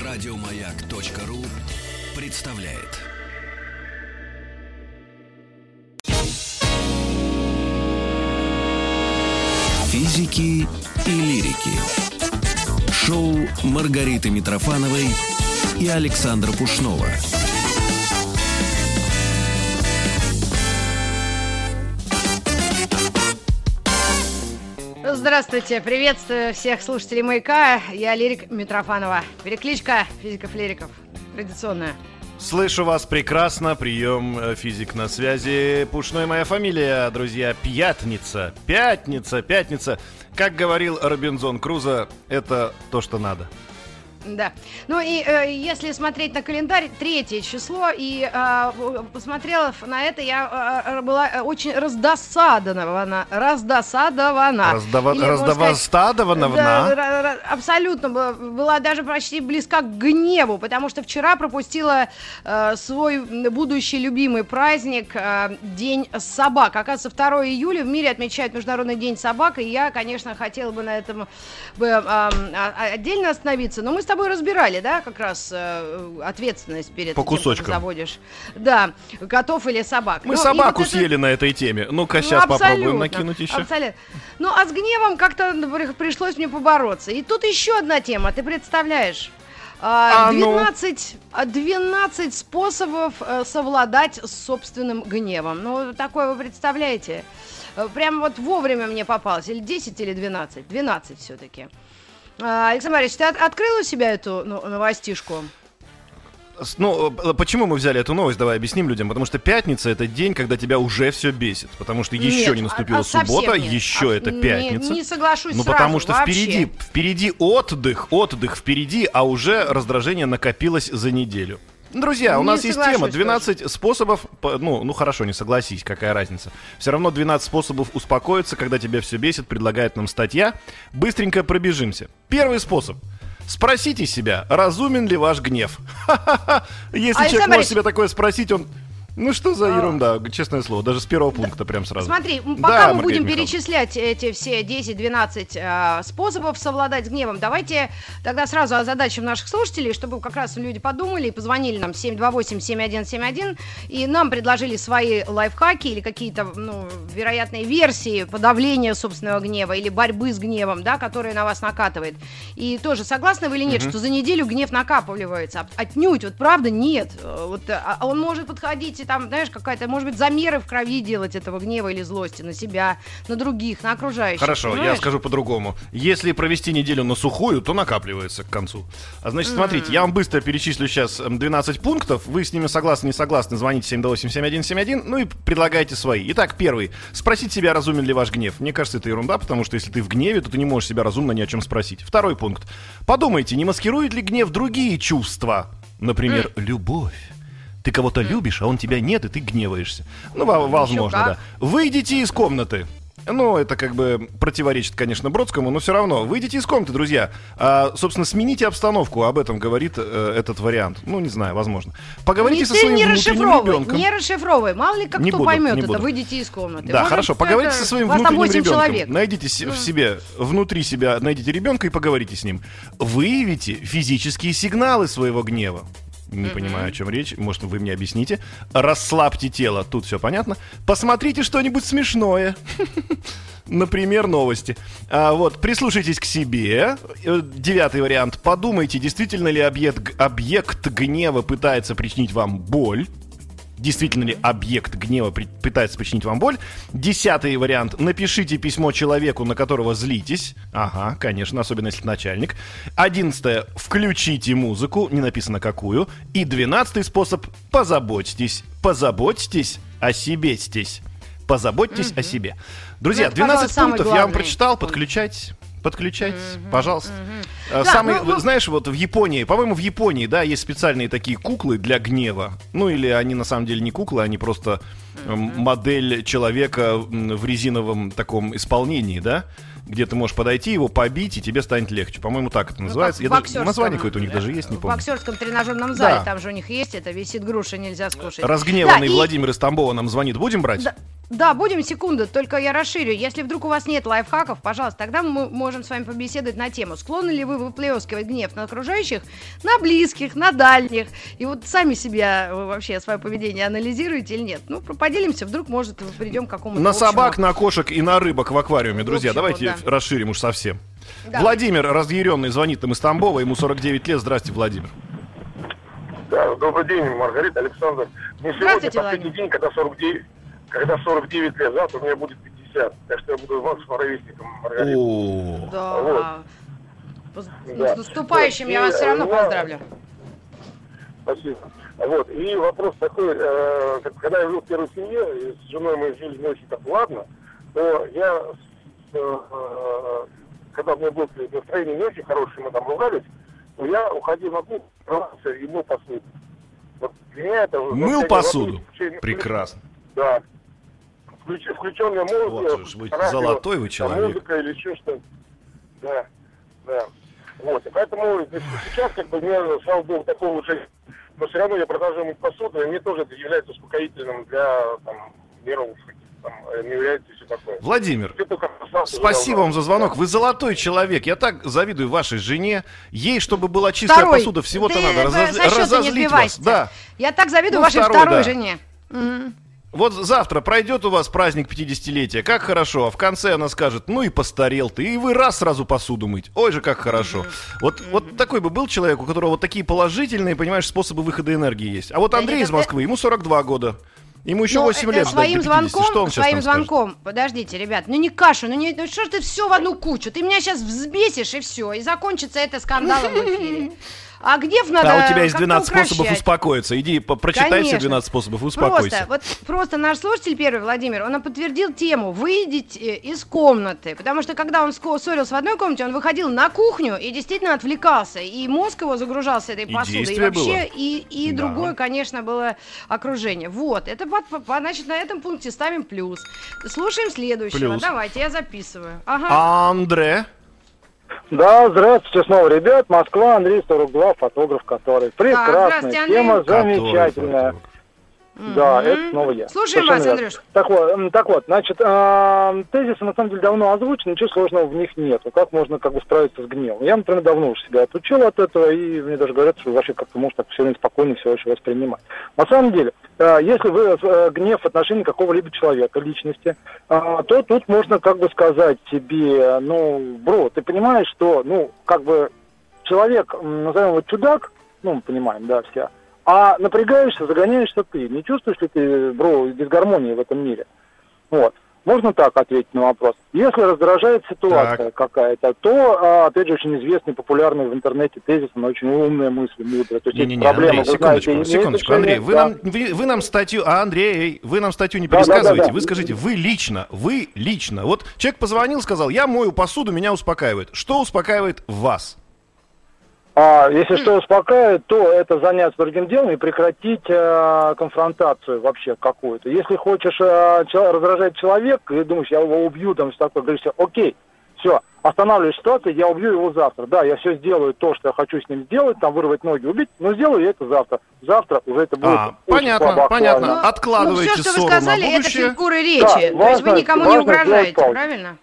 Радиомаяк.ру представляет. Физики и лирики. Шоу Маргариты Митрофановой и Александра Пушнова. Здравствуйте, приветствую всех слушателей «Маяка». Я Лирик Митрофанова. Перекличка физиков-лириков. Традиционная. Слышу вас прекрасно. Прием, физик на связи. Пушной моя фамилия, друзья. Пятница. Как говорил Робинзон Крузо, это то, что надо. Да. Ну и если смотреть на календарь, 3 число, и посмотрела на это, я была очень раздосадована. Да, абсолютно. Была даже почти близка к гневу, потому что вчера пропустила свой будущий любимый праздник, День собак. Оказывается, 2 июля в мире отмечают Международный день собак, и я, конечно, хотела бы на этом отдельно остановиться, но мы с тобой разбирали, да, как раз ответственность перед по тем, кусочкам. как заводишь, да, котов или собак. Мы собаку вот съели на этой теме. Ну-ка, сейчас попробуем накинуть еще. Абсолютно. Ну, а с гневом как-то пришлось мне побороться. И тут еще одна тема, ты представляешь? 12 способов совладать с собственным гневом. Ну, такое вы представляете? Прям вот вовремя мне попалось. Или 10, или 12. 12 все-таки. Александр Борисович, ты открыл у себя эту новостишку? Ну, почему мы взяли эту новость? Давай объясним людям. Потому что пятница — это день, когда тебя уже все бесит. Потому что еще не наступила суббота, еще это пятница. Не соглашусь сразу. Ну, потому что вообще. впереди отдых впереди, а уже раздражение накопилось за неделю. Друзья, у нас есть тема 12 способов, ну хорошо, не согласись, какая разница. Все равно 12 способов успокоиться, когда тебя все бесит, предлагает нам статья. Быстренько пробежимся. Первый способ. Спросите себя, разумен ли ваш гнев. Если человек может себя такое спросить, он... Ну что за ерунда, честное слово, даже с первого пункта прям сразу. Смотри, пока мы будем перечислять эти все 10-12 способов совладать с гневом, давайте тогда сразу озадачим наших слушателей, чтобы как раз люди подумали и позвонили нам 728-7171 и нам предложили свои лайфхаки или какие-то, вероятные версии подавления собственного гнева или борьбы с гневом, да, которые на вас накатывает. И тоже согласны вы или нет, что за неделю гнев накапливается? Отнюдь, вот правда, нет. Вот, он может подходить там, знаешь, какая-то, может быть, замеры в крови делать этого гнева или злости на себя, на других, на окружающих. Хорошо, понимаешь? Я скажу по-другому. Если провести неделю на сухую, то накапливается к концу. Значит, смотрите, я вам быстро перечислю сейчас 12 пунктов. Вы с ними согласны, не согласны, звоните 728-7171, ну и предлагайте свои. Итак, первый. Спросить себя, разумен ли ваш гнев. Мне кажется, это ерунда, потому что если ты в гневе, то ты не можешь себя разумно ни о чем спросить. Второй пункт. Подумайте, не маскирует ли гнев другие чувства? Например, любовь. Ты кого-то любишь, а он тебя нет, и ты гневаешься. Ну, возможно, да. Выйдите из комнаты. Ну, это как бы противоречит, конечно, Бродскому, но все равно. Выйдите из комнаты, друзья. Собственно, смените обстановку. Об этом говорит этот вариант. Ну, не знаю, возможно. Поговорите со своим внутренним ребенком. Не расшифровывай. Мало ли кто поймет это. Выйдите из комнаты. Да, хорошо. Поговорите со своим внутренним ребенком. Найдите в себе, внутри себя, найдите ребенка и поговорите с ним. Выявите физические сигналы своего гнева. Не понимаю, о чем речь. Может, вы мне объясните. Расслабьте тело. Тут все понятно. Посмотрите что-нибудь смешное. Например, новости. Прислушайтесь к себе. 9 вариант. Подумайте, действительно ли объект гнева пытается причинить вам боль. Действительно ли объект гнева пытается причинить вам боль? 10 вариант. Напишите письмо человеку, на которого злитесь. Ага, конечно, особенно если начальник. 11. Включите музыку, не написано какую. И 12 способ. Позаботьтесь. Позаботьтесь о себе. Позаботьтесь о себе. Друзья, 12 пунктов я вам прочитал. Подключайтесь. Пожалуйста. Знаешь, вот в Японии, по-моему, да, есть специальные такие куклы для гнева. Ну, или они на самом деле не куклы, они просто модель человека в резиновом таком исполнении, да? Где ты можешь подойти, его побить, и тебе станет легче. По-моему, так это называется. Название какое-то у них даже есть, не помню. В боксерском тренажерном зале, там же у них есть, это висит груша, нельзя скушать. Разгневанный Владимир из Тамбова нам звонит. Будем брать? Да, будем, секунду, только я расширю. Если вдруг у вас нет лайфхаков, пожалуйста, тогда мы можем с вами побеседовать на тему. Склонны ли вы выплескивать гнев на окружающих, на близких, на дальних? И вот сами себя вообще, свое поведение анализируете или нет? Ну, поделимся, вдруг, может, придем к какому-то на общему... собак, на кошек и на рыбок в аквариуме, друзья. Общему, давайте да. расширим уж совсем. Да. Владимир, разъяренный, звонит нам из Тамбова, ему 49 лет. Здрасте, Владимир. Да, добрый день, Маргарита, Александр. Мне сегодня последний день, когда 49 лет, завтра у меня будет 50. Так что я буду вашим ровесником, Маргарита. Да. Вот. С наступающим, я вас все равно поздравлю. Спасибо. Вот. И вопрос такой, когда я жил в первой семье, и с женой мы жили не очень так ладно, то я, когда у меня было настроение не очень хорошее, мы там ругались, то я уходил на кухню, и мыл посуду. Вот для меня это... Мыл посуду? Прекрасно. Да. Включенная музыка. Вот же вы золотой вы человек. Музыка или еще что-то. Да. Вот. И поэтому сейчас, как бы, мне, слава богу, такого уже... Но все равно я продолжаю мыть посуду, и мне тоже это является успокоительным для, нервов, не является все такое. Владимир, спасибо вам за звонок. Вы золотой человек. Я так завидую вашей жене. Ей, чтобы была чистая посуда, всего-то надо разозлить вас. Да. Я так завидую вашей второй жене. Вот завтра пройдет у вас праздник 50-летия, как хорошо, а в конце она скажет, ну и постарел ты, и вы сразу посуду мыть. Ой же, как хорошо. Вот такой бы был человек, у которого вот такие положительные, понимаешь, способы выхода энергии есть. А вот Андрей из Москвы, ему 42 года. Ему еще 8 лет ждать до 50. Что он сейчас своим звонком, подождите, ребят, не кашу, ну что ж ты все в одну кучу? Ты меня сейчас взбесишь, и все, и закончится это скандалом в эфире. А гнев надо у тебя есть 12 способов успокоиться. Иди, прочитай все 12 способов и успокойся. Просто наш слушатель первый, Владимир, он подтвердил тему «выйдите из комнаты». Потому что когда он ссорился в одной комнате, он выходил на кухню и действительно отвлекался. И мозг его загружался этой посудой. И вообще, и другое, конечно, было окружение. Вот, это значит, на этом пункте ставим плюс. Слушаем следующего. Давайте, я записываю. Андре. Да, здравствуйте снова, ребят. Москва, Андрей, 42, фотограф, который. Прекрасная тема, замечательная. Да, это снова я. Слушаем вас, Андрюш. Так вот, значит, тезисы на самом деле давно озвучены, ничего сложного в них нет. Как можно справиться с гневом? Я, например, давно уже себя отучил от этого, и мне даже говорят, что вообще как-то можно так все время спокойно все очень воспринимать. На самом деле, если вы гнев в отношении какого-либо человека, личности, то тут можно сказать себе, бро, ты понимаешь, что, человек, назовем его чудак, мы понимаем, да, все, а напрягаешься, загоняешься ты. Не чувствуешь ли ты, бро, дисгармонии в этом мире? Вот. Можно так ответить на вопрос. Если раздражает ситуация какая-то, то, опять же, очень известный, популярный в интернете тезис, она очень умная мысль, мудрая. То есть проблема, секундочку, Андрей, вы нам статью, Андрей, вы нам статью не пересказываете, вы скажите, вы лично, вот человек позвонил, сказал, я мою посуду, меня успокаивает. Что успокаивает вас? Если что успокаивает, то это заняться другим делом и прекратить конфронтацию вообще какую-то. Если хочешь раздражать человека и думаешь, я его убью, там что такое, говоришь, окей, все, останавливаешь ситуацию, я убью его завтра. Да, я все сделаю то, что я хочу с ним сделать, там вырвать ноги, убить, но сделаю я это завтра. Завтра уже это будет. Понятно. Откладывайте все, что ссору вы сказали, на будущее. это фигуры речи. То есть вы никому не угрожаете, правильно?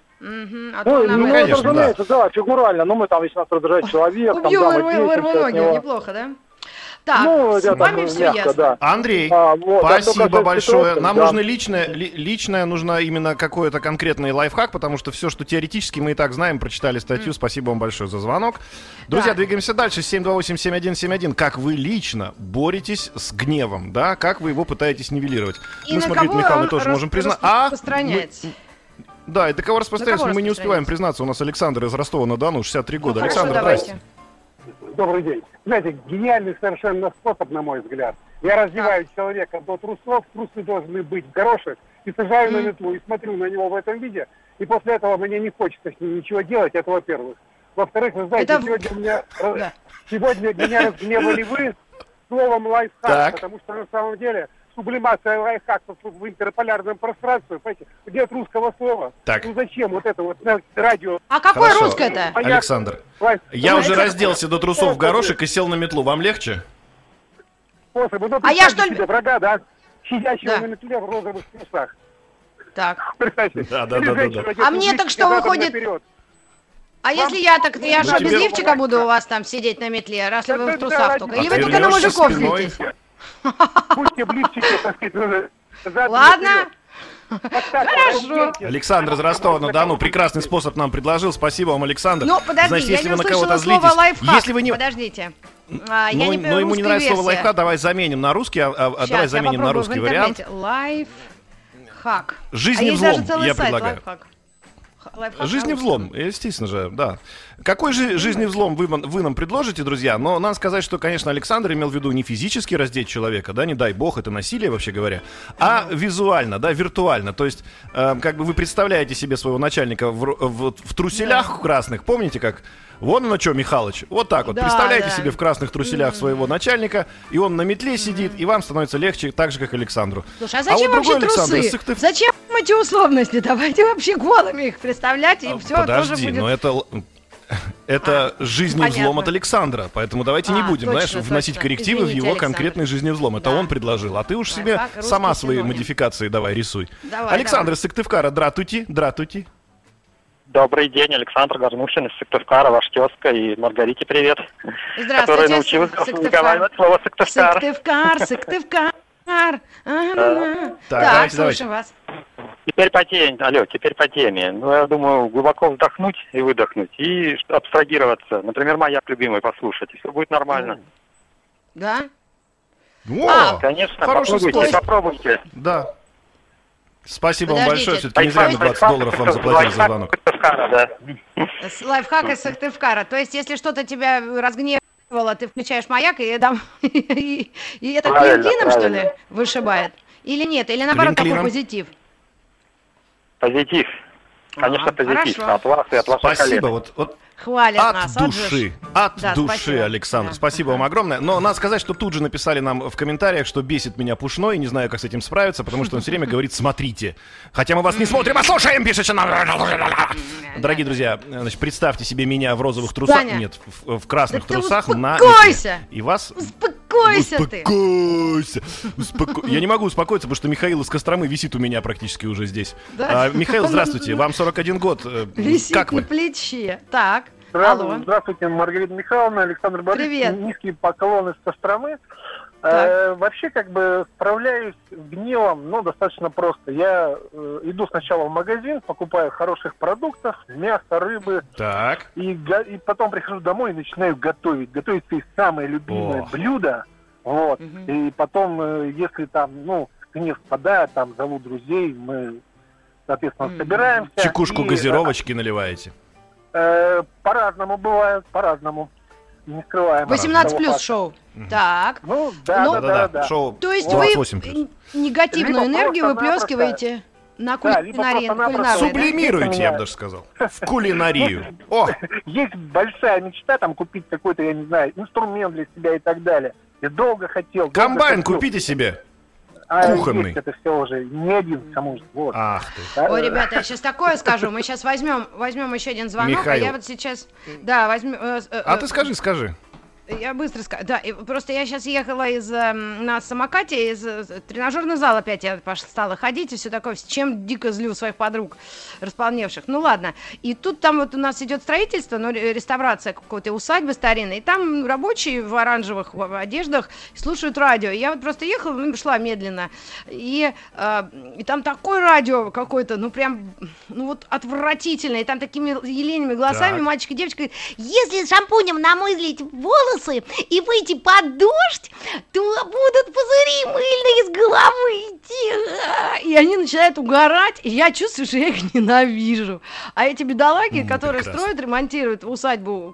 Разумеется, да, фигурально, но мы там, если нас раздражает человек... Убью, вырву ноги, неплохо, да? Так, с вами все ясно. Да. Андрей, спасибо большое. Нам нужно личное, нужно именно какой-то конкретный лайфхак, потому что все, что теоретически мы и так знаем, прочитали статью. Спасибо вам большое за звонок. Друзья, двигаемся дальше. 728-7171. Как вы лично боретесь с гневом, да? Как вы его пытаетесь нивелировать? И мы с Маргаритой Михайловной тоже можем признать. Да, и до кого распространяется, мы не успеваем признаться. У нас Александр из Ростова-на-Дону, 63 года. Александр, здрасте. Добрый день. Знаете, гениальный совершенно способ, на мой взгляд. Я раздеваю человека до трусов, трусы должны быть в горошек, и сажаю на метлу, и смотрю на него в этом виде, и после этого мне не хочется с ним ничего делать, это во-первых. Во-вторых, вы знаете, сегодня меня разгневали вы словом лайфхак, потому что на самом деле... Сублимация лайфхаков в интерполярном пространстве, понимаете, где от русского слова. Так. Зачем вот это вот на радио? А какое русское-то? Александр, я уже разделся до трусов в горошек и сел на метлу. Вам легче? Способы. Я что ли... себе врага, да? Сидящего на метле в розовых трусах. Так. Да. А мне так что выходит? А если я так, я что, без лифчика буду у вас там сидеть на метле, раз вы в трусах только? Или вы только на мужиков злитесь? Пусть в лифчике, так сказать, ладно. Хорошо. Александр из Ростова-на-Дону прекрасный способ нам предложил. Спасибо вам, Александр. Ну, подожди, значит, я если не вы на кого-то услышала слово лайфхак. если вы не... Подождите. Но ему не нравится слово лайфхак, давай заменим на русский, давай заменим на русский вариант. Лайфхак. Жизневзлом, я предлагаю. Лайфхак Жизневзлом, естественно же, да. Какой же жизневзлом вы нам предложите, друзья? Но надо сказать, что, конечно, Александр имел в виду не физически раздеть человека, да, не дай бог, это насилие, вообще говоря, а визуально, да, виртуально. То есть, как бы вы представляете себе своего начальника в труселях красных, помните, как... Вон оно что, Михалыч, вот так вот. Представляете себе в красных труселях своего начальника, и он на метле сидит, и вам становится легче, так же, как Александру. Слушай, а зачем вообще трусы? Зачем эти условности? Давайте вообще голыми их представлять, и все тоже будет... Подожди, но это жизневзлом от Александра, поэтому давайте не будем, вносить коррективы в его конкретный жизневзлом. Это он предложил, а ты уж себе сама свои модификации давай рисуй. Александр из Сыктывкара, дратути. Добрый день, Александр Горнушин из Сыктывкара, ваш тезка, и Маргарите привет. Здравствуйте, которая научилась выговаривать слово Сыктывкар. Сыктывкар. Так, слушаю вас. Теперь по теме. Ну, я думаю, глубоко вдохнуть и выдохнуть, и абстрагироваться. Например, «Маяк любимый» послушать, и все будет нормально. Да? Конечно, попробуйте. Да. Спасибо вам большое, все-таки не зря мы $20 вам заплатили за звонок. Лайфхак из Сыктывкара. То есть, если что-то тебя разгневало, ты включаешь «Маяк», и это клин-клином, что ли, вышибает? Или нет? Или наоборот, такой позитив? Позитив. Конечно, позитив. Хорошо. От вас и от ваших коллег. Спасибо. Вот хвалят нас. От души, спасибо. Александр. Да. Спасибо вам огромное. Но надо сказать, что тут же написали нам в комментариях, что бесит меня Пушной, не знаю, как с этим справиться, потому что он все время говорит «смотрите». Хотя мы вас не смотрим, а слушаем, пишет нам. Дорогие друзья, значит, представьте себе меня в розовых трусах, Саня, нет, в красных трусах. Успокойся! И вас... Успокойся ты! Я не могу успокоиться, потому что Михаил из Костромы висит у меня практически уже здесь. Да? Михаил, здравствуйте, вам 41 год. Висит как на вы? плече. Так. Здравствуйте, Маргарита Михайловна, Александр Борисович. Низкий поклон из Костромы. Вообще, как бы, справляюсь с гневом, но достаточно просто. Я иду сначала в магазин, покупаю хороших продуктов, мясо, рыбы. Так. И потом прихожу домой и начинаю готовить. Готовить свои самые любимые блюда. Вот. И потом, если там, гнев спадает, там зову друзей, мы, соответственно, собираемся. Чекушку газировочки наливаете? По-разному бывает, по-разному. Не скрываем. 18+ шоу. Так. Да. Шоу. То есть вы негативную энергию выплескиваете на кулинарию. Сублимируете, я бы даже сказал. В кулинарию. Есть большая мечта там купить какой-то, я не знаю, инструмент для себя и так далее. Я долго хотел. Комбайн купите себе. Кухонный. Это все уже не один, к тому же. Вот. Ах ты. Ой, ребята, я сейчас такое скажу. Мы сейчас возьмем еще один звонок. Михаил. А я вот сейчас... Да, возьмем... А ты скажи. Я быстро скажу. Да, просто я сейчас ехала на самокате из тренажерный зал, опять я стала ходить и все такое, с чем дико злю своих подруг располневших. Ну ладно. И тут там вот у нас идет строительство, реставрация какой-то усадьбы старинной, и там рабочие в оранжевых одеждах слушают радио. Я вот просто ехала, шла медленно, и там такое радио какое-то, прям вот отвратительное, и там такими еленями голосами мальчик и девочка говорит: если шампунем намылить волосы и выйти под дождь, то будут пузыри мыльные из головы идти. И они начинают угорать, и я чувствую, что я их ненавижу. А эти бедолаги, которые строят, ремонтируют усадьбу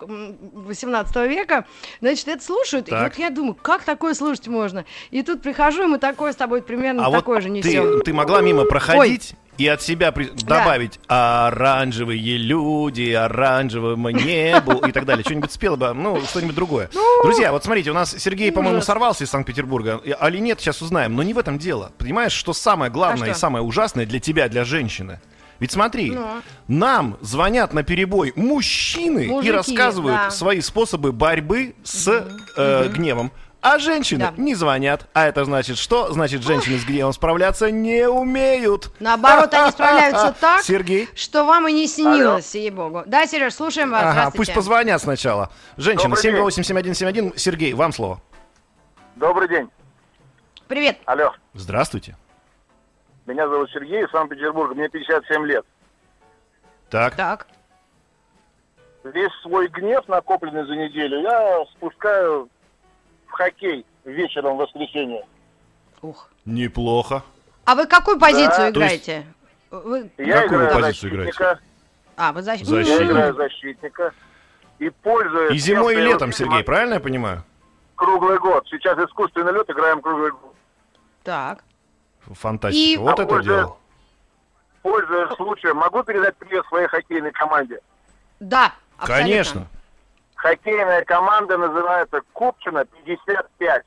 18 века, значит, это слушают. Так. И вот я думаю, как такое слушать можно? И тут прихожу, и мы такое с тобой примерно такое же несем. Ты могла мимо проходить... И от себя добавить оранжевые люди, оранжевому небу и так далее. Что-нибудь спела бы, что-нибудь другое. Друзья, вот смотрите, у нас Сергей, по-моему, сорвался из Санкт-Петербурга. Или нет, сейчас узнаем. Но не в этом дело. Понимаешь, что самое главное и самое ужасное для тебя, для женщины? Ведь смотри, нам звонят наперебой мужчины и рассказывают свои способы борьбы с гневом. А женщины не звонят. А это значит что? Значит, женщины с гневом справляться не умеют. Наоборот, они справляются так, Сергей, что вам и не снилось, ей-богу. Да, Сереж, слушаем вас. Здравствуйте. Пусть позвонят сначала. Женщина, 728-7171. Сергей, вам слово. Добрый день. Привет. Алло. Здравствуйте. Меня зовут Сергей, из Санкт-Петербурга, мне 57 лет. Так. Весь свой гнев, накопленный за неделю, я спускаю в хоккей вечером в воскресенье. Ух. Неплохо. А вы какую позицию играете? Я какую играю позицию защитника. Вы защитник. Я играю защитника. И пользуюсь... И зимой, и летом, Сергей, правильно я понимаю? Круглый год. Сейчас искусственный лед, играем круглый год. Так. Фантастика. Вот это дело. Пользуясь случаем, могу передать привет своей хоккейной команде? Да, абсолютно. Конечно. Хоккейная команда называется Купчино 55+.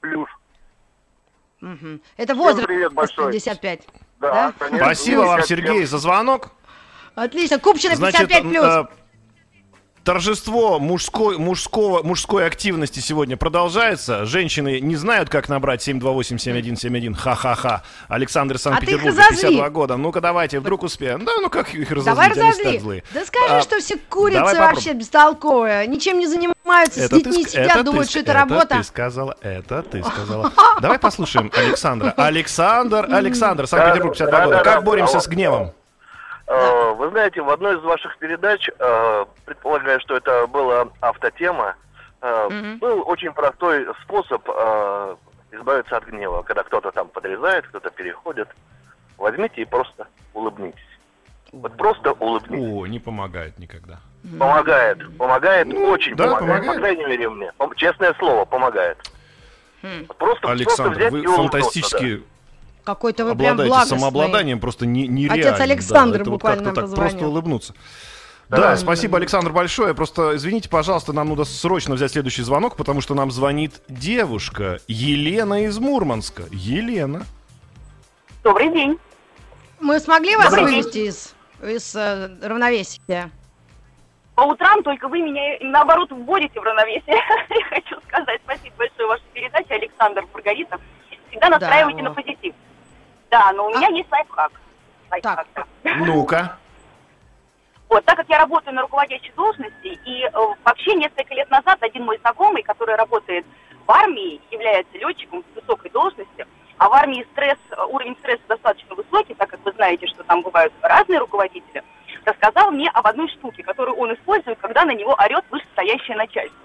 Это возраст привет большой. 55. Да, конечно. Спасибо вам, Сергей, за звонок. Отлично. Купчино 55+. Торжество мужской активности сегодня продолжается. Женщины не знают, как набрать 728-7171. Ха-ха-ха. Александр из Санкт-Петербурга, 52 года. Ну-ка, давайте, вдруг успеем. Да, ну как их разозлить? Давай Они разозли. так злые. Да скажи, что все курицы вообще бестолковые. Ничем не занимаются, с детьми сидят, думают, что это работа. Это ты сказала. Давай послушаем Александра. Александр, Санкт-Петербург, 52 года. Как боремся с гневом? Вы знаете, в одной из ваших передач, предполагаю, что это была автотема, был очень простой способ избавиться от гнева. Когда кто-то там подрезает, кто-то переходит, возьмите и просто улыбнитесь. Вот просто улыбнитесь. О, не помогает никогда. Помогает, очень да, помогает. По крайней мере мне. Честное слово, помогает. Просто Александр, вы фантастически... Какой-то вы прям обладаете благостный. самообладанием просто нереально. Отец Александр да, буквально вот нам так просто позвонил. улыбнуться. Да, спасибо, Александр, большое. Просто извините, пожалуйста, нам надо срочно взять следующий звонок, потому что нам звонит девушка Елена из Мурманска. Елена. Добрый день. Мы смогли вас вывести из равновесия? По утрам только вы меня, наоборот, вводите в равновесие. Я хочу сказать спасибо большое вашей передаче, Александр Маргарита. Всегда настраивайте на позитив. Да, но у меня есть лайфхак. Так. Ну-ка. Вот, так как я работаю на руководящей должности, и вообще несколько лет назад один мой знакомый, который работает в армии, является летчиком с высокой должностью, а в армии уровень стресса достаточно высокий, так как вы знаете, что там бывают разные руководители, рассказал мне об одной штуке, которую он использует, когда на него орет вышестоящее начальство.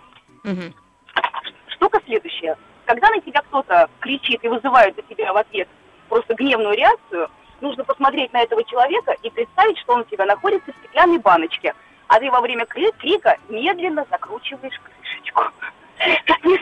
Штука следующая. Когда на тебя кто-то кричит и вызывает у тебя в ответ просто гневную реакцию, нужно посмотреть на этого человека и представить, что он у тебя находится в стеклянной баночке, а ты во время крика медленно закручиваешь крышечку. Не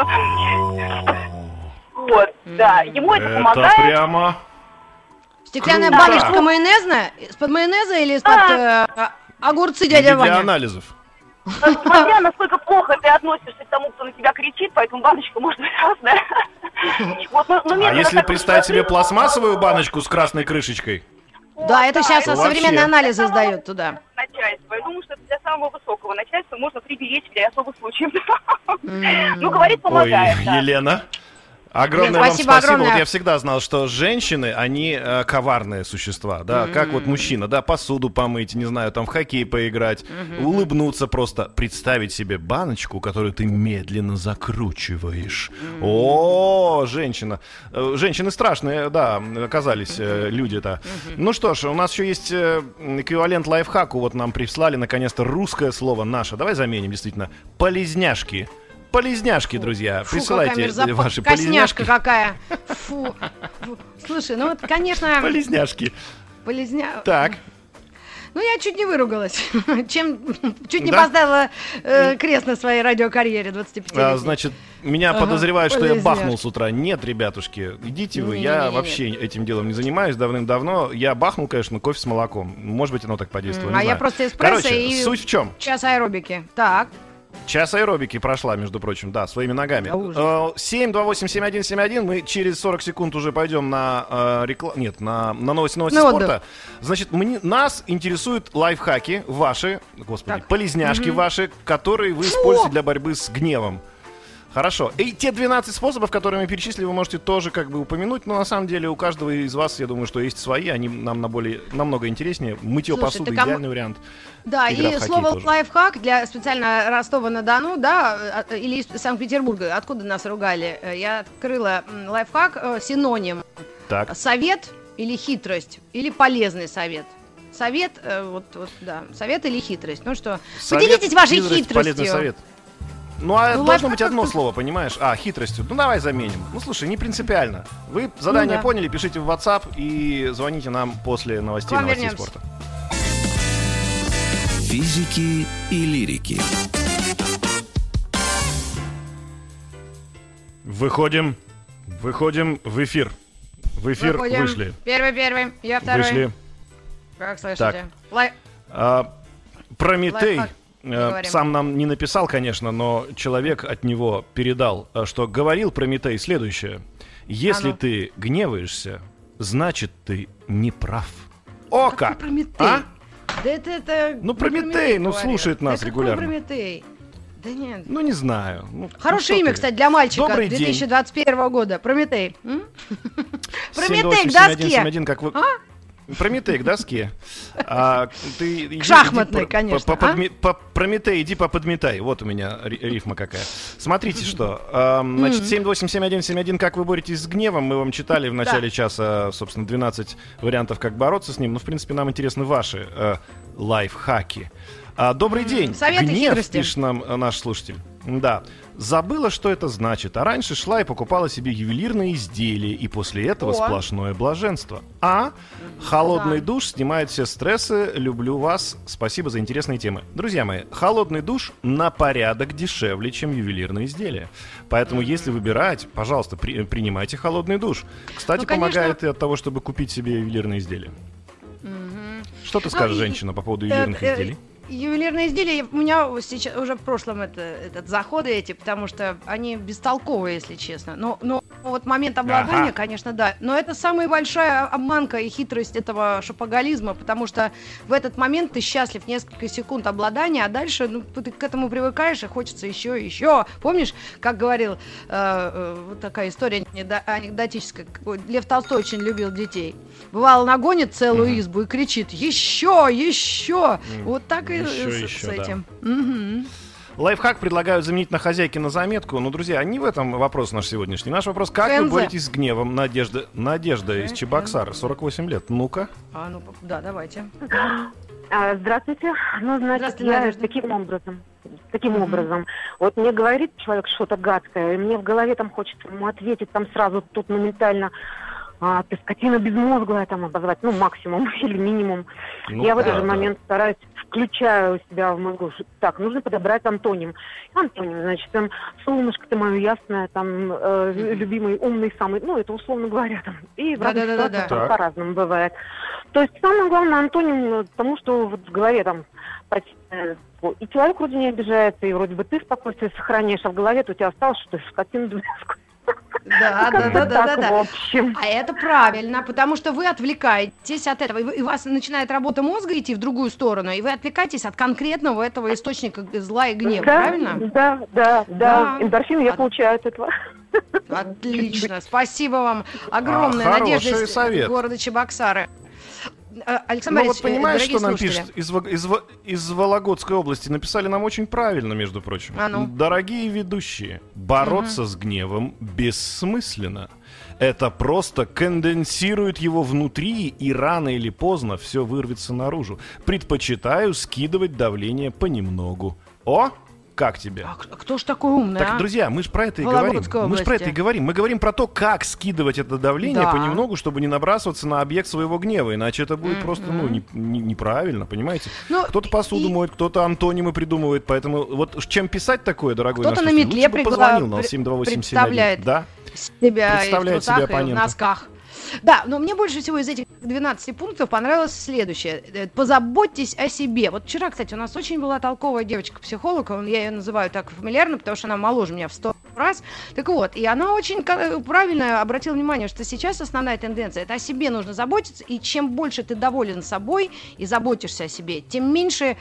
знаю. Вот, да, ему это помогает. Это прямо... Стеклянная баночка майонезная? Из-под майонеза или из-под огурцы дядя Ваня? Для анализов. Смотря, насколько плохо ты относишься к тому, кто на тебя кричит, поэтому баночка может быть разная. А если представить себе пластмассовую баночку с красной крышечкой? Да, это сейчас современные анализы сдают туда. Начальство. Я думаю, что для самого высокого начальства можно приберечь для особых случаев. Ну, говорит, помогает. Ой, Елена. Огромное вам спасибо. Вот я всегда знал, что женщины, они коварные существа, да, как вот мужчина, да, посуду помыть, не знаю, там в хоккей поиграть, улыбнуться просто, представить себе баночку, которую ты медленно закручиваешь. О, женщина. Женщины страшные, да, оказались люди-то. Ну что ж, у нас еще есть эквивалент лайфхаку, вот нам прислали наконец-то русское слово наше. Давай заменим, действительно, полезняшки. Полезняшки, друзья. Присылайте ваши полезняшки. Вкусняшка какая. Фу. Слушай, ну вот, конечно... Полезняшки. Так. Ну, я чуть не выругалась. Чуть не поставила крест на своей радиокарьере 25-летней. Значит, меня подозревают, что я бахнул с утра. Нет, ребятушки, идите вы. Я вообще этим делом не занимаюсь давным-давно. Я бахнул, конечно, кофе с молоком. Может быть, оно так подействовало. А я просто эспрессо и... Суть в чем? Час аэробики. Так. Час аэробики прошла, между прочим, да, своими ногами. 728-7171. Мы через 40 секунд уже пойдем на новости спорта. Значит, нас интересуют лайфхаки ваши, полезняшки ваши, которые вы используете для борьбы с гневом. Хорошо. И те 12 способов, которые мы перечислили, вы можете тоже как бы упомянуть, но на самом деле у каждого из вас, я думаю, что есть свои, они нам намного интереснее. Мытье посуды — идеальный вариант. Да, и слово лайфхак для специально Ростова-на-Дону, да, или из Санкт-Петербурга, откуда нас ругали. Я открыла лайфхак, синоним. Так. Совет или хитрость, или полезный совет. Совет, да, совет или хитрость. Ну что, совет, поделитесь вашей хитростью. Полезный совет. Ну, должно быть одно слово, понимаешь? Хитростью. Ну, давай заменим. Ну, слушай, не принципиально. Вы задание поняли, пишите в WhatsApp и звоните нам после новостей спорта. Физики и лирики. Выходим в эфир. В эфир вышли. Первый, я второй. Вышли. Как слышите? Прометей сам нам не написал, конечно, но человек от него передал, что говорил Прометей следующее. Если ты гневаешься, значит ты не прав. О, как! Прометей? Да это Прометей, слушает нас регулярно. Прометей? Да нет. Не знаю. Хорошее имя, кстати, для мальчика 2021 года. Прометей. Прометей к доске. Как вы... Прометей к доске. К шахматной, конечно. Прометей, иди поподметай. Вот у меня рифма какая. Смотрите, что. Значит, 7287171, как вы боретесь с гневом. Мы вам читали в начале часа, собственно, 12 вариантов, как бороться с ним. В принципе, нам интересны ваши лайфхаки. Добрый день. Советы Гнев, хитрости. пишет нам наш слушатель. Да. Забыла, что это значит. А раньше шла и покупала себе ювелирные изделия. И после этого сплошное блаженство. Холодный душ снимает все стрессы. Люблю вас. Спасибо за интересные темы. Друзья мои, холодный душ на порядок дешевле, чем ювелирные изделия. Поэтому, если выбирать, пожалуйста, принимайте холодный душ. Кстати, помогает и от того, чтобы купить себе ювелирные изделия. Что ты скажешь, женщина, по поводу ювелирных изделий? Ювелирные изделия, у меня сейчас уже в прошлом этот заходы эти, потому что они бестолковые, если честно. Но вот момент обладания, конечно, да. Но это самая большая обманка и хитрость этого шопоголизма, потому что в этот момент ты счастлив несколько секунд обладания, а дальше ты к этому привыкаешь и хочется еще и еще. Помнишь, как говорил вот такая история анекдотическая, Лев Толстой очень любил детей. Бывало, нагонит целую избу и кричит: еще! Вот так и с этим. Да. Лайфхак предлагаю заменить на хозяйки на заметку. Но, друзья, не в этом вопрос наш сегодняшний. Наш вопрос: как вы боретесь с гневом? Надежда из Чебоксар, 48 лет. Ну-ка. Да, давайте. Здравствуйте. Я таким образом. Вот мне говорит человек что-то гадкое, и мне в голове там хочется ему ответить там сразу, тут моментально: ты скотина безмозглая, там обозвать, максимум или минимум. Я в этот же момент стараюсь, включаю себя в мозгу. Так, нужно подобрать антоним. Антоним, значит, там, солнышко ты мое ясное, там, любимый, умный самый, это условно говоря, там. И в разных ситуациях по-разному бывает. То есть самое главное антоним тому, что вот в голове там и человек вроде не обижается, и вроде бы ты спокойствие сохраняешь, а в голове-то у тебя осталось, что ты скотина безмозглая. Да. А это правильно, потому что вы отвлекаетесь от этого, и у вас начинает работа мозга идти в другую сторону, и вы отвлекаетесь от конкретного этого источника зла и гнева, правильно? Да. Эндорфин я получаю от этого. Отлично, спасибо вам огромное. Надежда из города Чебоксары. Александр Борисович, понимаешь, что нам пишут из Вологодской области? Написали нам очень правильно, между прочим. Дорогие ведущие, бороться с гневом бессмысленно. Это просто конденсирует его внутри, и рано или поздно все вырвется наружу. Предпочитаю скидывать давление понемногу. Как тебе? А кто ж такой умный, Так, друзья, мы же про это и говорим. Мы говорим про то, как скидывать это давление понемногу, чтобы не набрасываться на объект своего гнева. Иначе это будет просто, неправильно, понимаете? Кто-то посуду моет, кто-то антонимы придумывает. Поэтому вот чем писать такое, дорогой наш слушатель, лучше бы позвонил на 72871. Да? Представляет себя и в носках. Да, но мне больше всего из этих 12 пунктов понравилось следующее. Позаботьтесь о себе. Вот вчера, кстати, у нас очень была толковая девочка-психолог, я ее называю так фамильярно, потому что она моложе меня в 100 раз. Так вот, и она очень правильно обратила внимание, что сейчас основная тенденция — это о себе нужно заботиться, и чем больше ты доволен собой и заботишься о себе, тем меньше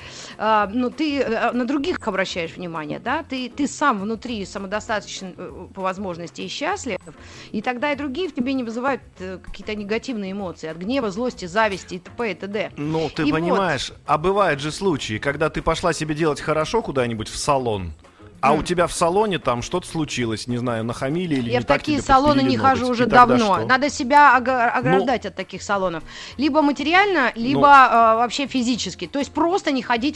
ты на других обращаешь внимание, да, ты сам внутри самодостаточен по возможности и счастлив, и тогда и другие в тебе не вызывают какие-то негативные эмоции от гнева, злости, зависти и т.п. и т.д. Ну, ты и понимаешь, а бывают же случаи, когда ты пошла себе делать хорошо куда-нибудь в салон, а у тебя в салоне там что-то случилось, не знаю, нахамили или я не в так такие салоны не хожу уже давно. Надо себя ограждать от таких салонов. Либо материально, либо вообще физически. То есть просто не ходить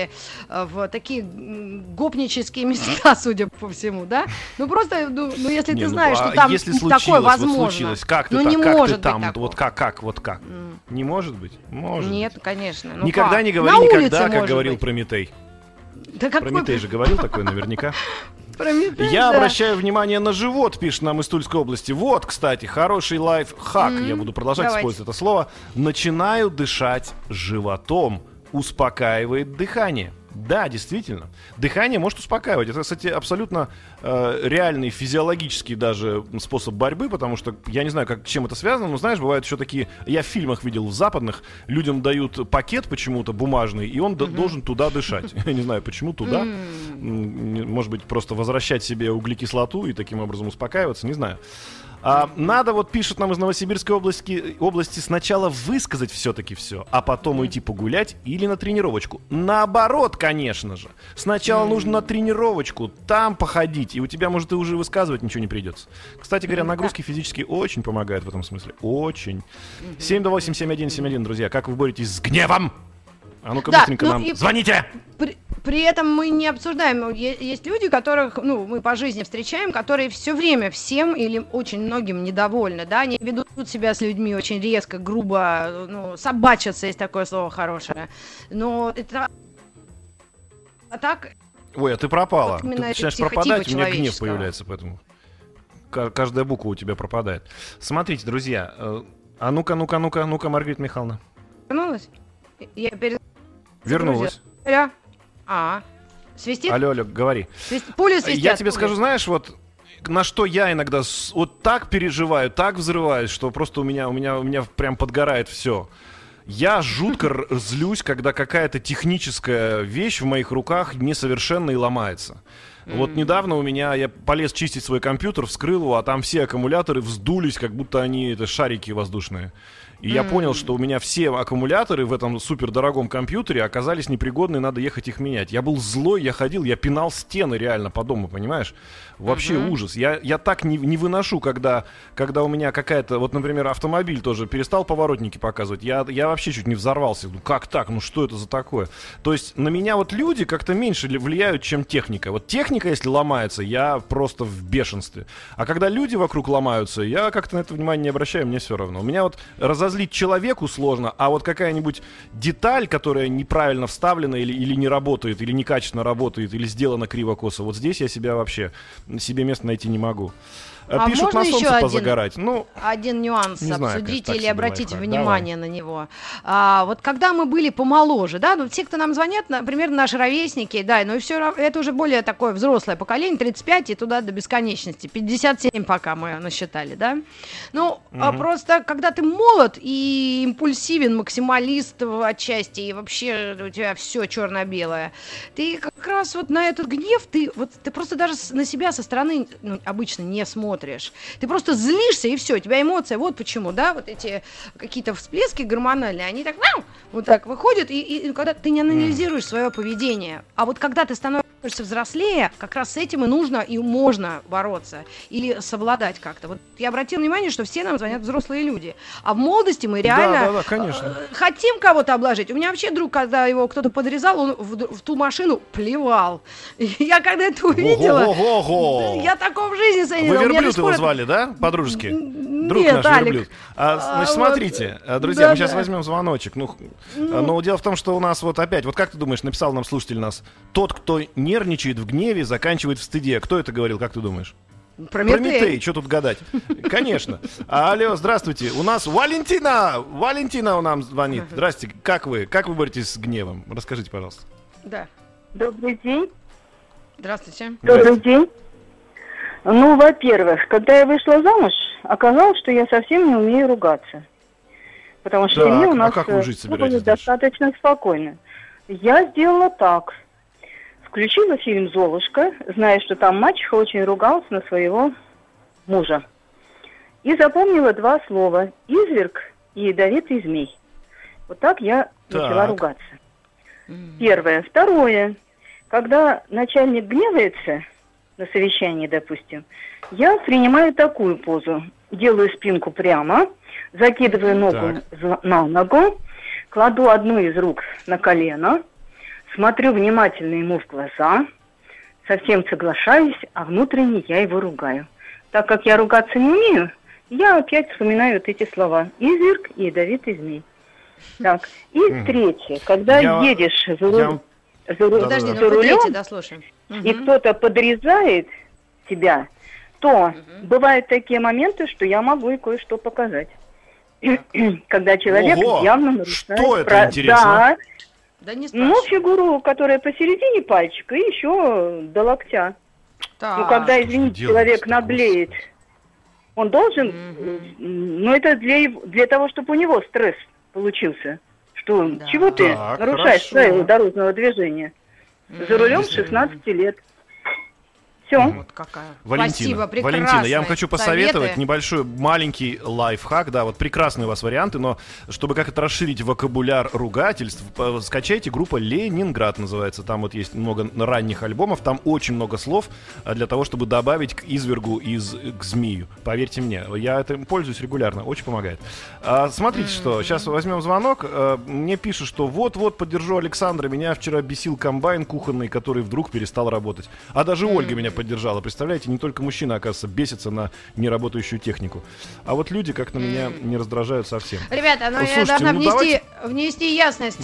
в такие гопнические места, судя по всему, да? Ну просто, если ты знаешь, что там такое возможно. Вот как ты не как может ты там, быть вот как? Не может быть? Может. Нет, конечно. Никогда не говори никогда, как говорил Прометей. Да Прометей же говорил такое наверняка. Прометей, я обращаю внимание на живот, пишет нам из Тульской области. Вот, кстати, хороший лайфхак. Я буду продолжать использовать это слово. Начинаю дышать животом. Успокаивает дыхание. Да, действительно. Дыхание может успокаивать. Это, кстати, абсолютно реальный физиологический даже способ борьбы, потому что я не знаю, чем это связано, но, знаешь, бывают еще такие... Я в фильмах видел, в западных, людям дают пакет почему-то бумажный, и он должен туда дышать. Я не знаю, почему туда. Может быть, просто возвращать себе углекислоту и таким образом успокаиваться, не знаю. Надо, вот пишет нам из Новосибирской области, сначала высказать все-таки все, а потом уйти погулять или на тренировочку. Наоборот, конечно же. Сначала нужно на тренировочку, там походить, и у тебя, может, и уже высказывать ничего не придется. Кстати говоря, нагрузки физические очень помогают в этом смысле. Очень. 728-7171, друзья, как вы боретесь с гневом? А ну-ка быстренько нам звоните! При этом мы не обсуждаем. Есть люди, которых мы по жизни встречаем, которые все время всем или очень многим недовольны, да, они ведут себя с людьми очень резко, грубо, собачатся, есть такое слово хорошее. Но это... А так... Ой, а ты пропала. Ты начинаешь пропадать, у меня гнев появляется, поэтому каждая буква у тебя пропадает. Смотрите, друзья, а ну-ка, Маргарита Михайловна. Вернулась? Вернулась. Свистит? Алло, говори. Пули свистят. Я тебе скажу, знаешь, вот на что я иногда вот так переживаю, так взрываюсь, что просто у меня прям подгорает все. Я жутко злюсь, когда какая-то техническая вещь в моих руках несовершенна и ломается. Вот недавно я полез чистить свой компьютер, вскрыл его, а там все аккумуляторы вздулись, как будто они шарики воздушные. И я понял, что у меня все аккумуляторы в этом супердорогом компьютере оказались непригодны, надо ехать их менять. Я был злой, я ходил, я пинал стены реально по дому, понимаешь? Вообще ужас. Я так не выношу, когда у меня какая-то... Вот, например, автомобиль тоже перестал поворотники показывать. Я вообще чуть не взорвался. Ну как так? Ну что это за такое? То есть на меня вот люди как-то меньше влияют, чем техника. Вот техника, если ломается, я просто в бешенстве. А когда люди вокруг ломаются, я как-то на это внимание не обращаю, мне все равно. У меня вот разозлить человеку сложно, а вот какая-нибудь деталь, которая неправильно вставлена или не работает, или некачественно работает, или сделана криво-косо, вот здесь я себе место найти не могу. Пишут, можно на солнце еще позагорать. Один нюанс обсудить или обратить внимание на него. Вот когда мы были помоложе, да, те, кто нам звонят, например, наши ровесники, да, но и все, это уже более такое взрослое поколение, 35 и туда до бесконечности, 57 пока мы насчитали, да. Просто когда ты молод и импульсивен, максималист отчасти, и вообще у тебя все черно-белое, ты как раз вот на этот гнев, ты просто даже на себя со стороны обычно не смотришь. Ты просто злишься, и все, у тебя эмоция, вот почему, да, вот эти какие-то всплески гормональные, они так вот так выходят, и когда ты не анализируешь свое поведение, а вот когда ты становишься взрослее, как раз с этим и нужно, и можно бороться, или совладать как-то. Вот я обратила внимание, что все нам звонят взрослые люди, а в молодости мы реально хотим кого-то обложить. У меня вообще друг, когда его кто-то подрезал, он в ту машину плевал. Я когда это увидела, я такого в жизни ценила. Верблюд его звали, да? По-дружески? Друг Нет, наш Алик. верблюд. Значит, смотрите, друзья, мы сейчас возьмем звоночек. Но дело в том, что у нас вот опять, вот как ты думаешь, написал нам слушатель тот, кто нервничает в гневе, заканчивает в стыде. Кто это говорил, как ты думаешь? Прометей, что тут гадать? Конечно. Алло, здравствуйте. У нас Валентина нам звонит. Здравствуйте. Как вы боретесь с гневом? Расскажите, пожалуйста. Да. Добрый день. Здравствуйте. Добрый день. Ну, во-первых, когда я вышла замуж, оказалось, что я совсем не умею ругаться. Потому что семья у нас было достаточно спокойно. Я сделала так. Включила фильм «Золушка», зная, что там мачеха очень ругалась на своего мужа. И запомнила 2 слова: изверг и ядовитый змей. Вот так я начала ругаться. Первое. Второе. Когда начальник гневается на совещании, допустим, я принимаю такую позу. Делаю спинку прямо, закидываю ногу на ногу, кладу одну из рук на колено, смотрю внимательно ему в глаза, совсем соглашаюсь, а внутренне я его ругаю. Так как я ругаться не умею, я опять вспоминаю вот эти слова: изверг и ядовитый змей. Так, и третье. Когда едешь за рулем, и кто-то подрезает тебя, то бывают такие моменты, что я могу и кое-что показать. Когда человек явно нарушает... Что это, интересно? Да, ну, фигуру, которая посередине пальчика, и еще до локтя. Ну, когда, извините, человек наглеет, он должен... Ну, это для того, чтобы у него стресс получился. Что, чего ты нарушаешь правила дорожного движения? За рулем 16 лет. Все. Вот какая. Спасибо, Валентина, я вам хочу посоветовать небольшой маленький лайфхак. Да, вот прекрасные у вас варианты, но чтобы как-то расширить вокабуляр ругательств, скачайте группа «Ленинград» называется. Там вот есть много ранних альбомов, там очень много слов для того, чтобы добавить к извергу к змею. Поверьте мне, я этим пользуюсь регулярно, очень помогает. Смотрите, что, сейчас возьмем звонок. Мне пишут, что вот-вот поддержу Александра, меня вчера бесил комбайн кухонный, который вдруг перестал работать. А даже Ольга меня поддержала. Представляете, не только мужчина, оказывается, бесится на неработающую технику. А вот люди как на меня не раздражают совсем. Ребята, я должна внести ясность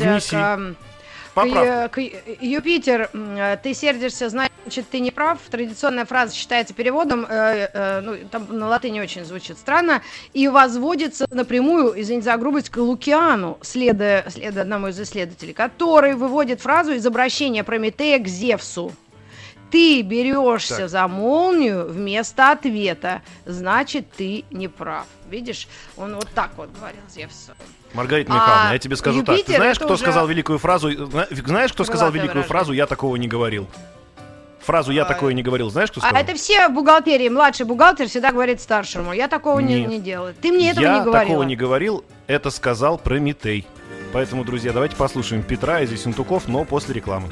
к Юпитер. Ты сердишься, значит, ты не прав. Традиционная фраза считается переводом, там на латыни очень звучит странно, и возводится напрямую, извините за грубость, к Лукиану, следуя одному из исследователей, который выводит фразу из обращения Прометея к Зевсу. Ты берешься за молнию вместо ответа, значит, ты не прав. Видишь, он вот так вот говорил Зевсу. Маргарита Михайловна, я тебе скажу так. Ты знаешь, кто сказал великую фразу? Знаешь, кто сказал великую фразу «я такого не говорил»? Фразу «я такое не говорил», знаешь, кто сказал? А это все в бухгалтерии. Младший бухгалтер всегда говорит старшему: я такого не делаю. Ты мне этого не говорила. Я такого не говорил, это сказал Прометей. Поэтому, друзья, давайте послушаем Петра из Ессентуков, но после рекламы.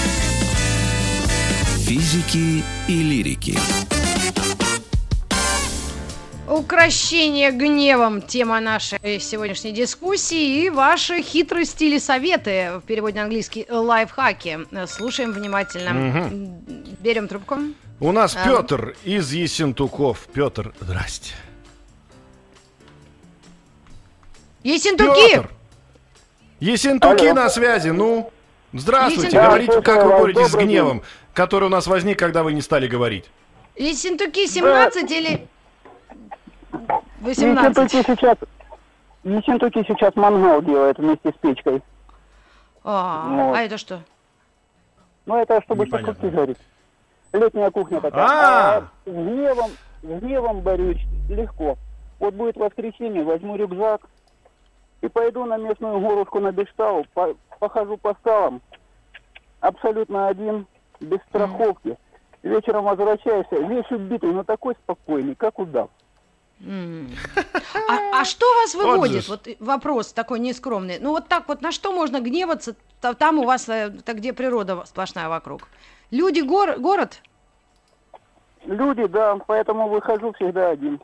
Физики и лирики. Укрощение гневом — тема нашей сегодняшней дискуссии, и ваши хитрости или советы, в переводе на английский лайфхаки. Слушаем внимательно. Берем трубку. У нас Петр из Ессентуков. Петр, здрасте. Ессентуки! Петр! Ессентуки на связи, ну. Здравствуйте, говорите, как вы боретесь с гневом, который у нас возник, когда вы не стали говорить. Ессентуки 17 или 18? Ессентуки сейчас мангал делает вместе с печкой. А это что? Ну, это чтобы шашлыки жарить. Летняя кухня такая. С гневом борюсь легко. Вот будет воскресенье, возьму рюкзак и пойду на местную горушку на Бештау, похожу по скалам, абсолютно один, без страховки. Вечером возвращаюсь, весь убитый, но такой спокойный, как удав. А что вас выводит? Вот вопрос такой нескромный. Ну вот так вот, на что можно гневаться? Там у вас, где природа сплошная вокруг. Люди, город? Люди, да, поэтому выхожу всегда один.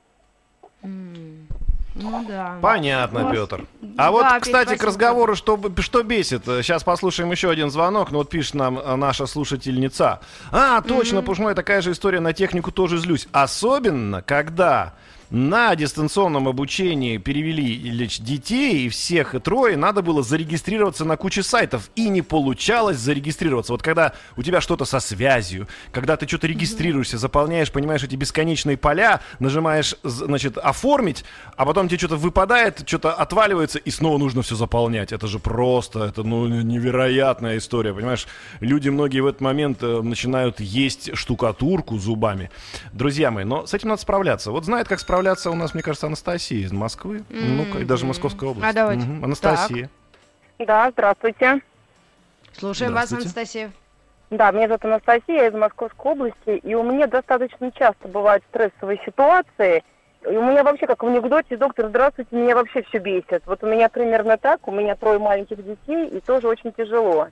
Ну да. Понятно, Петр. А вот, кстати, к разговору, что бесит. Сейчас послушаем еще один звонок. Ну вот пишет нам наша слушательница. Точно, Пушной, такая же история, на технику тоже злюсь. Особенно, когда на дистанционном обучении перевели детей, и всех трое надо было зарегистрироваться на куче сайтов, и не получалось зарегистрироваться. Вот когда у тебя что-то со связью, когда ты что-то регистрируешься, заполняешь, понимаешь, эти бесконечные поля, нажимаешь, значит, оформить, а потом тебе что-то выпадает, что-то отваливается, и снова нужно все заполнять. Это же просто, это, ну, невероятная история, понимаешь? Люди многие в этот момент начинают есть штукатурку зубами. Друзья мои, но с этим надо справляться. Вот знает, как справляться у нас, мне кажется, Анастасия из Москвы. Ну-ка, и даже Московской области. А давайте. Анастасия. Так. Да, здравствуйте. Слушаем вас, Анастасия. Да, меня зовут Анастасия, я из Московской области, и у меня достаточно часто бывают стрессовые ситуации. И у меня вообще, как в анекдоте, доктор, здравствуйте, меня вообще все бесит. Вот у меня примерно так, у меня 3 маленьких детей, и тоже очень тяжело.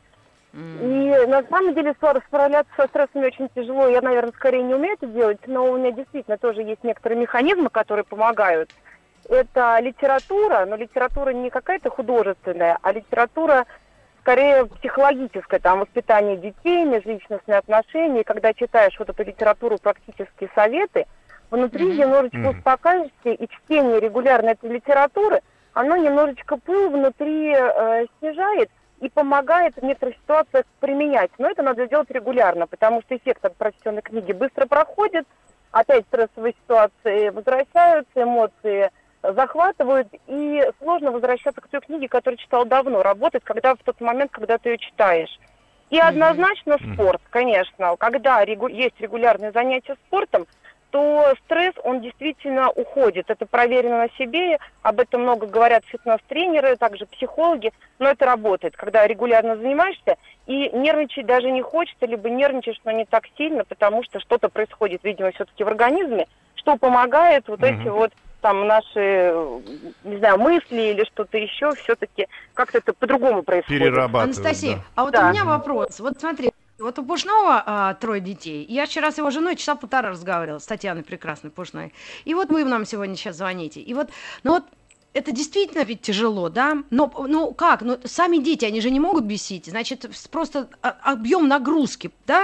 И на самом деле справляться со стрессами очень тяжело. Я, наверное, скорее не умею это делать, но у меня действительно тоже есть некоторые механизмы, которые помогают. Это литература, но литература не какая-то художественная, а литература скорее психологическая, там воспитание детей, межличностные отношения. И когда читаешь вот эту литературу, практические советы, внутри немножечко успокаиваешься, и чтение регулярно этой литературы, оно немножечко пыл внутри снижает и помогает в некоторых ситуациях применять. Но это надо делать регулярно, потому что эффект от прочтенной книги быстро проходит, опять стрессовые ситуации возвращаются, эмоции захватывают, и сложно возвращаться к той книге, которую читал давно, работать в тот момент, когда ты ее читаешь. И однозначно спорт, конечно. Когда есть регулярные занятия спортом, то стресс, он действительно уходит. Это проверено на себе, об этом много говорят фитнес-тренеры, также психологи, но это работает, когда регулярно занимаешься, и нервничать даже не хочется, либо нервничаешь, но не так сильно, потому что что-то происходит, видимо, все-таки в организме, что помогает вот эти вот там наши, не знаю, мысли или что-то еще, все-таки как-то это по-другому происходит. Анастасия, а вот у меня вопрос. Вот смотри, вот у Пушного 3 детей. Я вчера с его женой часа 1,5 разговаривала, с Татьяной прекрасной Пушной. И вот вы нам сегодня сейчас звоните. И вот, ну вот, это действительно ведь тяжело, да? Но как? Ну, сами дети, они же не могут бесить. Значит, просто объем нагрузки, да?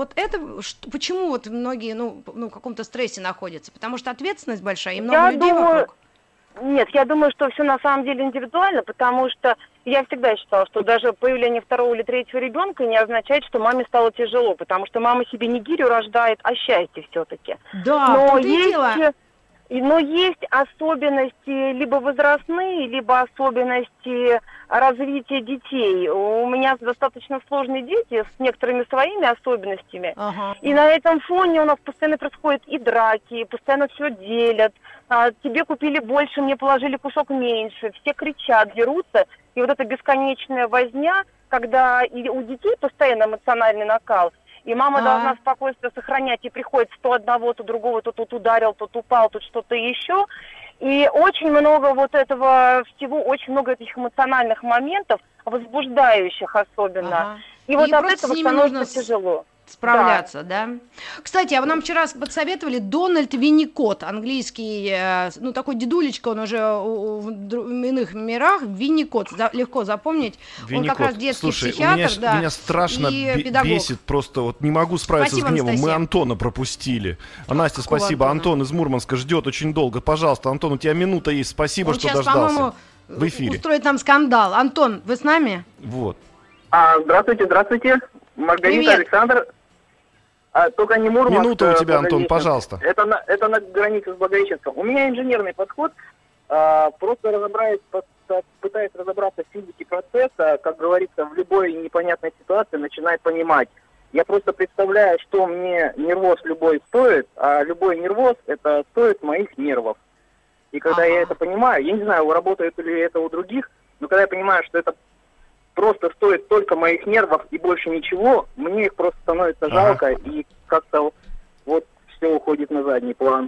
Почему вот многие, в каком-то стрессе находятся? Потому что ответственность большая и много людей вокруг. Нет, я думаю, что все на самом деле индивидуально, потому что я всегда считала, что даже появление 2-го или 3-го ребенка не означает, что маме стало тяжело, потому что мама себе не гирю рождает, а счастье все-таки. Да, но есть особенности либо возрастные, либо особенности развития детей. У меня достаточно сложные дети с некоторыми своими особенностями. И на этом фоне у нас постоянно происходят и драки, постоянно все делят. Тебе купили больше, мне положили кусок меньше. Все кричат, дерутся. И вот эта бесконечная возня, когда и у детей постоянно эмоциональный накал, и мама должна спокойствие сохранять, и приходится то одного, то другого, то тут ударил, то упал, тут что-то еще. И очень много вот этого всего, очень много этих эмоциональных моментов, возбуждающих особенно. И вот от этого становится тяжело. Справляться, да. Кстати, а вы нам вчера подсоветовали Дональд Винникот, английский, такой дедулечка, он уже в иных мирах, Винникот, легко запомнить. Винникот. Он как раз детский психиатр, меня страшно бесит, просто вот не могу справиться с гневом. Анастасия. Мы Антона пропустили. Настя, спасибо. Антон из Мурманска ждет очень долго. Пожалуйста, Антон, у тебя минута есть. Спасибо, он что сейчас, дождался. В эфире. Устроит нам скандал. Антон, вы с нами? Вот. Здравствуйте. Маргарита, привет. Александр. Только не Мурманск. Минута у тебя, Антон, пожалуйста. Это на границе с Благовещенском. У меня инженерный подход. Просто пытаясь разобраться в физике процесса, как говорится, в любой непонятной ситуации начинает понимать. Я просто представляю, что мне нервоз любой стоит, а любой нервоз это стоит моих нервов. И когда я это понимаю, я не знаю, работает ли это у других, но когда я понимаю, что это просто стоит только моих нервов и больше ничего, мне их просто становится жалко, и как-то вот все уходит на задний план.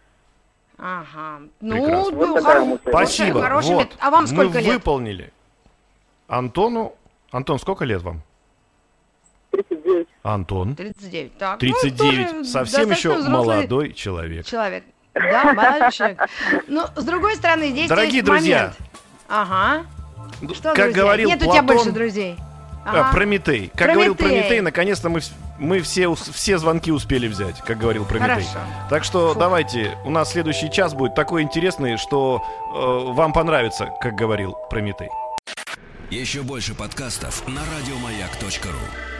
Спасибо. Вот. А вам сколько лет? Мы выполнили. Антон, сколько лет вам? 39. Антон? 39, так. 39. Совсем еще молодой человек. Да, молодой человек. Но, с другой стороны, здесь дорогие есть друзья, момент. Что, как говорил Нет Платон, у тебя больше друзей. Прометей. Как говорил Прометей, наконец-то мы все звонки успели взять, как говорил Прометей. Хорошо. Так что давайте, у нас следующий час будет такой интересный, что вам понравится, как говорил Прометей. Еще больше подкастов на радиомаяк.ру.